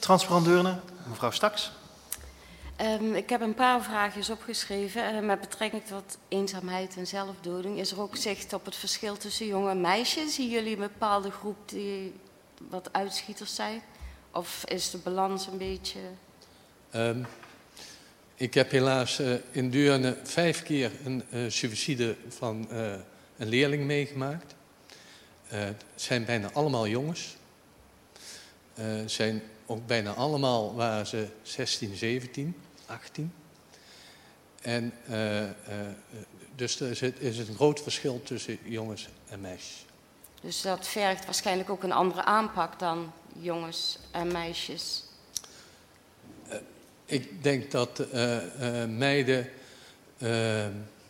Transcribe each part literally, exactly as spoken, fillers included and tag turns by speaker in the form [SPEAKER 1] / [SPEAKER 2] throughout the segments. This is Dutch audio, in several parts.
[SPEAKER 1] Transparant Deurne, mevrouw Staks.
[SPEAKER 2] Um, ik heb een paar vraagjes opgeschreven uh, met betrekking tot eenzaamheid en zelfdoding. Is er ook zicht op het verschil tussen jongen en meisjes? Zien jullie een bepaalde groep die wat uitschieters zijn? Of is de balans een beetje...
[SPEAKER 3] Um, ik heb helaas uh, in Deurne vijf keer een uh, suïcide van uh, een leerling meegemaakt. Uh, het zijn bijna allemaal jongens. Het uh, zijn ook bijna allemaal waren ze zestien, zeventien, achttien. En uh, uh, dus er is, is een groot verschil tussen jongens en meisjes.
[SPEAKER 2] Dus dat vergt waarschijnlijk ook een andere aanpak dan jongens en meisjes?
[SPEAKER 3] Uh, ik denk dat uh, uh, meiden uh,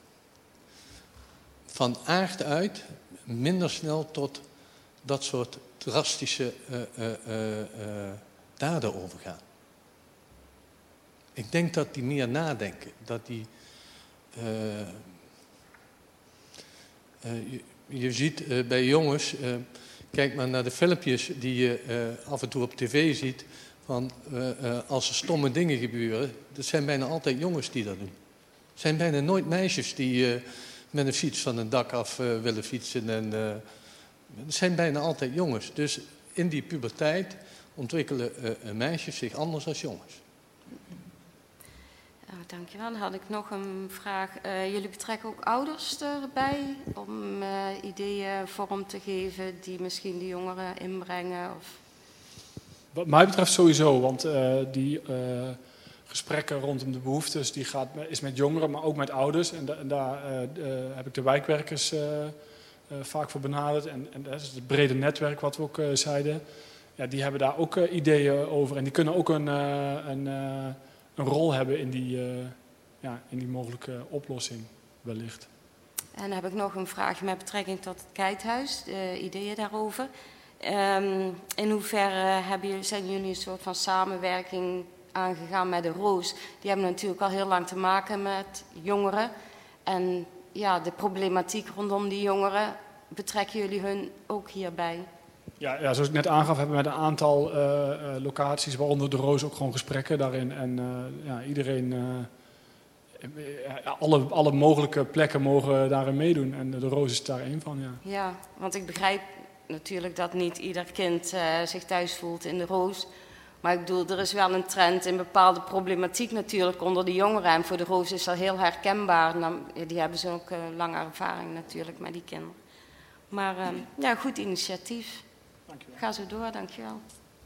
[SPEAKER 3] van aard uit minder snel tot dat soort drastische uh, uh, uh, uh, daden overgaan. Ik denk dat die meer nadenken. Dat die... Uh, uh, je, je ziet uh, bij jongens... Uh, kijk maar naar de filmpjes die je uh, af en toe op tv ziet... van uh, uh, als er stomme dingen gebeuren... dat zijn bijna altijd jongens die dat doen. Het zijn bijna nooit meisjes die uh, met een fiets van een dak af uh, willen fietsen. En, uh, het zijn bijna altijd jongens. Dus in die puberteit... ontwikkelen uh, meisjes zich anders dan jongens.
[SPEAKER 2] Ja, dankjewel. Dan had ik nog een vraag. Uh, jullie betrekken ook ouders erbij om uh, ideeën vorm te geven die misschien de jongeren inbrengen? Of...
[SPEAKER 4] Wat mij betreft sowieso, want uh, die uh, gesprekken rondom de behoeftes die gaat, is met jongeren, maar ook met ouders. En, da en daar uh, uh, heb ik de wijkwerkers uh, uh, vaak voor benaderd. En, en dat is het brede netwerk wat we ook uh, zeiden. Ja, die hebben daar ook uh, ideeën over en die kunnen ook een, uh, een, uh, een rol hebben in die, uh, ja, in die mogelijke oplossing wellicht.
[SPEAKER 2] En dan heb ik nog een vraag met betrekking tot het Kijkhuis, de ideeën daarover. Um, in hoeverre hebben jullie, zijn jullie een soort van samenwerking aangegaan met de Roos? Die hebben natuurlijk al heel lang te maken met jongeren. En ja, de problematiek rondom die jongeren, betrekken jullie hun ook hierbij?
[SPEAKER 4] Ja, ja, zoals ik net aangaf, hebben we met een aantal uh, uh, locaties, waaronder de Roos, ook gewoon gesprekken daarin. En uh, ja, iedereen, uh, alle, alle mogelijke plekken mogen daarin meedoen. En de Roos is daar één van, ja.
[SPEAKER 2] Ja, want ik begrijp natuurlijk dat niet ieder kind uh, zich thuis voelt in de Roos. Maar ik bedoel, er is wel een trend in bepaalde problematiek natuurlijk onder de jongeren. En voor de Roos is dat heel herkenbaar. Nou, die hebben ze ook uh, lange ervaring natuurlijk met die kinderen. Maar uh, ja, goed initiatief.
[SPEAKER 4] Dankjewel.
[SPEAKER 2] Ga zo door, dankjewel.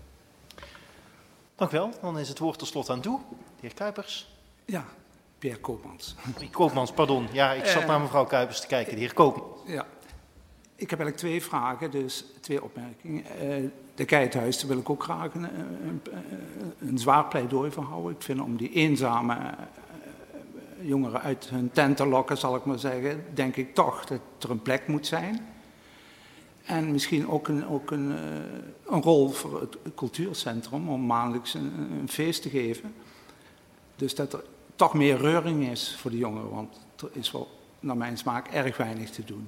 [SPEAKER 1] Dank u wel. Dan is het woord tot slot aan toe. De heer Kuipers.
[SPEAKER 5] Ja, Pierre Koopmans.
[SPEAKER 1] Koopmans, pardon. Ja, ik zat uh, naar mevrouw Kuipers te kijken. De heer Koopmans.
[SPEAKER 5] Ja. Ik heb eigenlijk twee vragen, dus twee opmerkingen. Uh, de Kijkhuis, daar wil ik ook graag een, een, een zwaar pleidooi voor houden. Ik vind om die eenzame uh, jongeren uit hun tent te lokken, zal ik maar zeggen, denk ik toch dat er een plek moet zijn. En misschien ook een, ook een, uh, een rol voor het cultuurcentrum om maandelijks een, een feest te geven. Dus dat er toch meer reuring is voor de jongeren, want er is wel naar mijn smaak erg weinig te doen.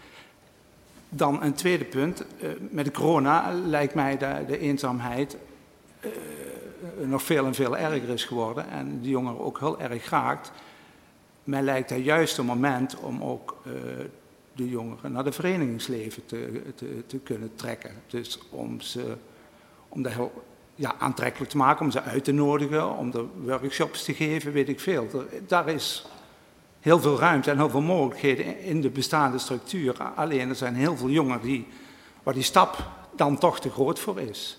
[SPEAKER 5] Dan een tweede punt. Uh, met de corona lijkt mij de, de eenzaamheid uh, nog veel en veel erger is geworden. En de jongeren ook heel erg raakt. Mij lijkt het juist een moment om ook uh, de jongeren naar de verenigingsleven te, te, te kunnen trekken. Dus om ze om dat heel ja, aantrekkelijk te maken, om ze uit te nodigen, om de workshops te geven, weet ik veel. Er, daar is heel veel ruimte en heel veel mogelijkheden in de bestaande structuur. Alleen er zijn heel veel jongeren die, waar die stap dan toch te groot voor is.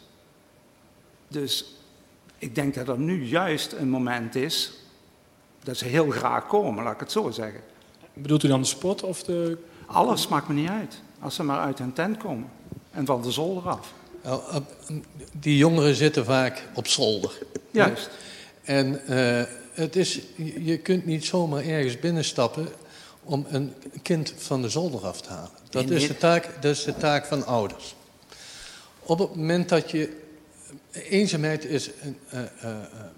[SPEAKER 5] Dus ik denk dat er nu juist een moment is dat ze heel graag komen, laat ik het zo zeggen.
[SPEAKER 4] Bedoelt u dan de sport of de...
[SPEAKER 5] Alles maakt me niet uit, als ze maar uit hun tent komen en van de zolder af.
[SPEAKER 3] Nou, die jongeren zitten vaak op zolder.
[SPEAKER 5] Juist.
[SPEAKER 3] En uh, het is, je kunt niet zomaar ergens binnenstappen om een kind van de zolder af te halen. Dat is de taak, dat is de taak van ouders. Op het moment dat je... Eenzaamheid is een, uh, uh, uh,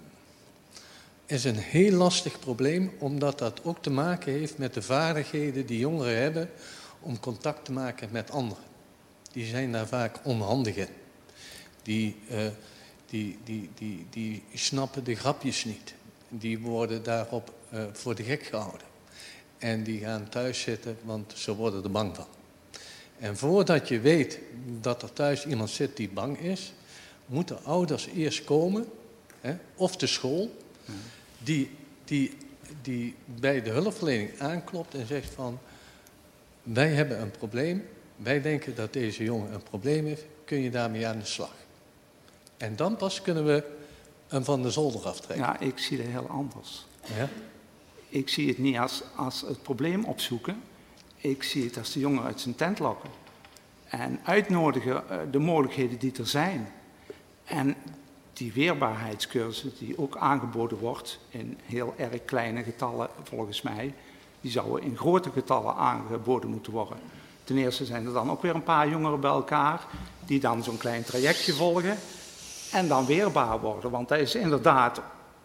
[SPEAKER 3] is een heel lastig probleem, omdat dat ook te maken heeft met de vaardigheden die jongeren hebben om contact te maken met anderen. Die zijn daar vaak onhandig in. Die, uh, die, die, die, die snappen de grapjes niet. Die worden daarop uh, voor de gek gehouden. En die gaan thuis zitten, want ze worden er bang van. En voordat je weet dat er thuis iemand zit die bang is, moeten ouders eerst komen, hè, of de school, die, die, die bij de hulpverlening aanklopt en zegt van, wij hebben een probleem, wij denken dat deze jongen een probleem heeft, kun je daarmee aan de slag. En dan pas kunnen we hem van de zolder aftrekken.
[SPEAKER 5] Ja, ik zie het heel anders.
[SPEAKER 3] Ja?
[SPEAKER 5] Ik zie het niet als, als het probleem opzoeken. Ik zie het als de jongen uit zijn tent lokken. En uitnodigen uh, de mogelijkheden die er zijn. En die weerbaarheidscursus die ook aangeboden wordt in heel erg kleine getallen volgens mij, die zouden in grote getallen aangeboden moeten worden. Ten eerste zijn er dan ook weer een paar jongeren bij elkaar die dan zo'n klein trajectje volgen en dan weerbaar worden. Want dat is inderdaad,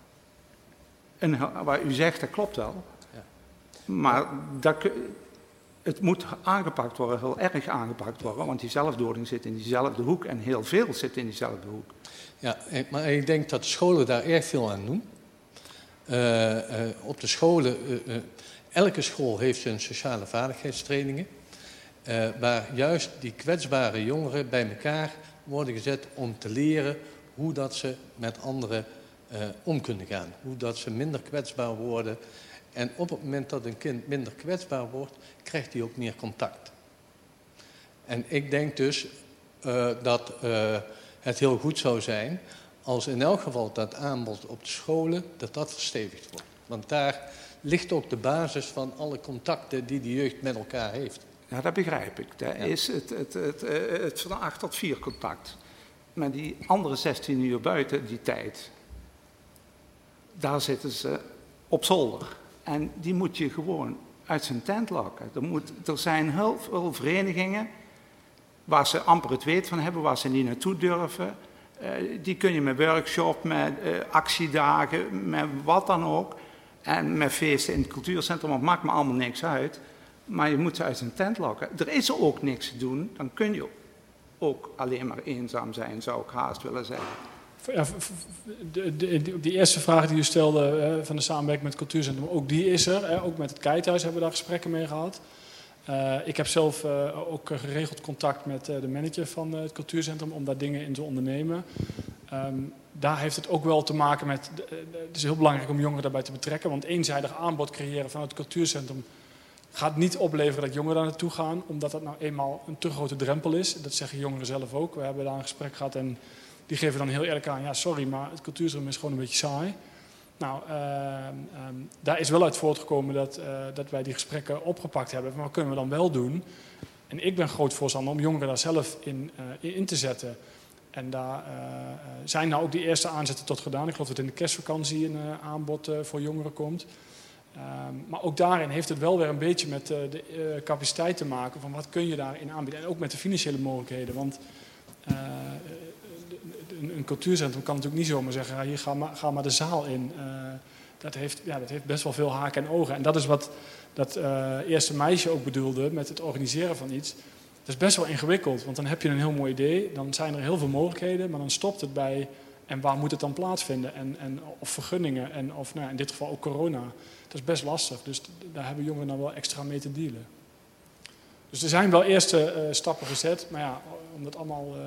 [SPEAKER 5] een, wat u zegt, dat klopt wel. Ja. Maar dat, het moet aangepakt worden, heel erg aangepakt worden, want die zelfdoding zit in diezelfde hoek en heel veel zit in diezelfde hoek.
[SPEAKER 3] Ja, maar ik denk dat de scholen daar erg veel aan doen. Uh, uh, op de scholen, uh, uh, elke school heeft zijn sociale vaardigheidstrainingen, uh, waar juist die kwetsbare jongeren bij elkaar worden gezet om te leren hoe dat ze met anderen uh, om kunnen gaan. Hoe dat ze minder kwetsbaar worden. En op het moment dat een kind minder kwetsbaar wordt, krijgt hij ook meer contact. En ik denk dus uh, dat uh, het heel goed zou zijn als in elk geval dat aanbod op de scholen, dat dat verstevigd wordt. Want daar ligt ook de basis van alle contacten die de jeugd met elkaar heeft.
[SPEAKER 5] Ja, dat begrijp ik. Dat
[SPEAKER 3] ja.
[SPEAKER 5] is het, het, het, het, het van acht tot vier contact. Maar die andere zestien uur buiten die tijd, daar zitten ze op zolder. En die moet je gewoon uit zijn tent lokken. Er, moet, er zijn heel veel verenigingen waar ze amper het weet van hebben, waar ze niet naartoe durven. Uh, die kun je met workshop, met uh, actiedagen, met wat dan ook. En met feesten in het cultuurcentrum, het maakt me allemaal niks uit. Maar je moet ze uit zijn tent lokken. Er is ook niks te doen, dan kun je ook alleen maar eenzaam zijn, zou ik haast willen zeggen.
[SPEAKER 4] Ja, de, de, de, die eerste vraag die u stelde uh, van de samenwerking met het cultuurcentrum, ook die is er. Hè. Ook met het Kijthuis hebben we daar gesprekken mee gehad. Uh, ik heb zelf uh, ook geregeld contact met uh, de manager van uh, het cultuurcentrum om daar dingen in te ondernemen. Um, daar heeft het ook wel te maken met, uh, het is heel belangrijk om jongeren daarbij te betrekken, want eenzijdig aanbod creëren vanuit het cultuurcentrum gaat niet opleveren dat jongeren daar naartoe gaan, omdat dat nou eenmaal een te grote drempel is. Dat zeggen jongeren zelf ook. We hebben daar een gesprek gehad en die geven dan heel eerlijk aan, ja sorry, maar het cultuurcentrum is gewoon een beetje saai. Nou, uh, um, daar is wel uit voortgekomen dat, uh, dat wij die gesprekken opgepakt hebben. Maar wat kunnen we dan wel doen? En ik ben groot voorstander om jongeren daar zelf in, uh, in te zetten. En daar uh, zijn nou ook die eerste aanzetten tot gedaan. Ik geloof dat in de kerstvakantie een uh, aanbod uh, voor jongeren komt. Um, maar ook daarin heeft het wel weer een beetje met uh, de uh, capaciteit te maken van wat kun je daarin aanbieden. En ook met de financiële mogelijkheden. Want uh, een, een cultuurcentrum kan natuurlijk niet zomaar zeggen, ja, hier ga maar, ga maar de zaal in. Uh, dat, heeft, ja, dat heeft best wel veel haken en ogen. En dat is wat dat uh, eerste meisje ook bedoelde met het organiseren van iets. Dat is best wel ingewikkeld, want dan heb je een heel mooi idee. Dan zijn er heel veel mogelijkheden, maar dan stopt het bij en waar moet het dan plaatsvinden? En, en, of vergunningen, en, of nou, in dit geval ook corona. Dat is best lastig, dus daar hebben jongeren dan wel extra mee te dealen. Dus er zijn wel eerste uh, stappen gezet, maar ja, om dat allemaal... Uh...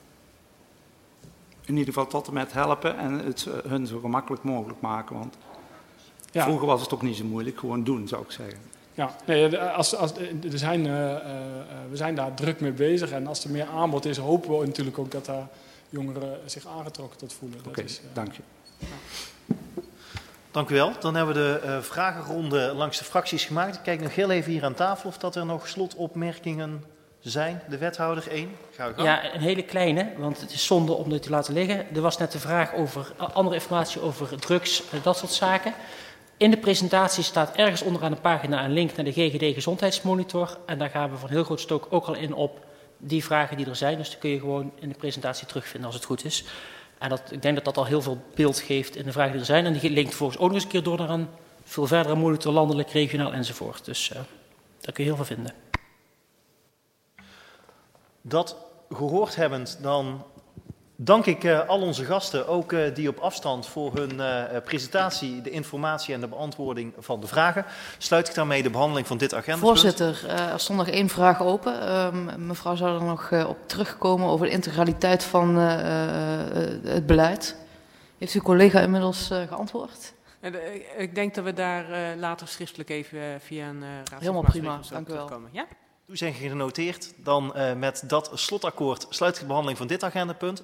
[SPEAKER 5] In ieder geval tot en met helpen en het uh, hun zo gemakkelijk mogelijk maken, want ja. Vroeger was het ook niet zo moeilijk, gewoon doen zou ik zeggen.
[SPEAKER 4] Ja, nee, als, als, er zijn, uh, uh, we zijn daar druk mee bezig en als er meer aanbod is, hopen we natuurlijk ook dat daar jongeren zich aangetrokken tot voelen.
[SPEAKER 5] Oké, okay, uh, dank je. Ja.
[SPEAKER 1] Dank u wel. Dan hebben we de uh, vragenronde langs de fracties gemaakt. Ik kijk nog heel even hier aan tafel of dat er nog slotopmerkingen zijn. De wethouder één. Ga u gang.
[SPEAKER 6] Ja, een hele kleine, want het is zonde om dit te laten liggen. Er was net de vraag over andere informatie over drugs, dat soort zaken. In de presentatie staat ergens onderaan de pagina een link naar de G G D Gezondheidsmonitor. En daar gaan we van heel groot stuk ook al in op die vragen die er zijn. Dus die kun je gewoon in de presentatie terugvinden als het goed is. En dat, ik denk dat dat al heel veel beeld geeft in de vragen die er zijn. En die linkt volgens ook nog eens een keer door naar een veel verdere monitor, landelijk, regionaal enzovoort. Dus uh, daar kun je heel veel vinden.
[SPEAKER 1] Dat gehoord hebbend, dan Dank ik uh, al onze gasten, ook uh, die op afstand, voor hun uh, presentatie, de informatie en de beantwoording van de vragen. Sluit ik daarmee de behandeling van dit agendapunt.
[SPEAKER 7] Voorzitter, uh, er stond nog één vraag open. Uh, mevrouw zou er nog uh, op terugkomen over de integraliteit van uh, uh, het beleid. Heeft uw collega inmiddels uh, geantwoord?
[SPEAKER 8] Ik denk dat we daar uh, later schriftelijk even uh, via een uh, raad.
[SPEAKER 7] Helemaal prima, dank u wel.
[SPEAKER 8] Ja?
[SPEAKER 1] Toezegging genoteerd. Dan uh, met dat slotakkoord sluit ik de behandeling van dit agendapunt.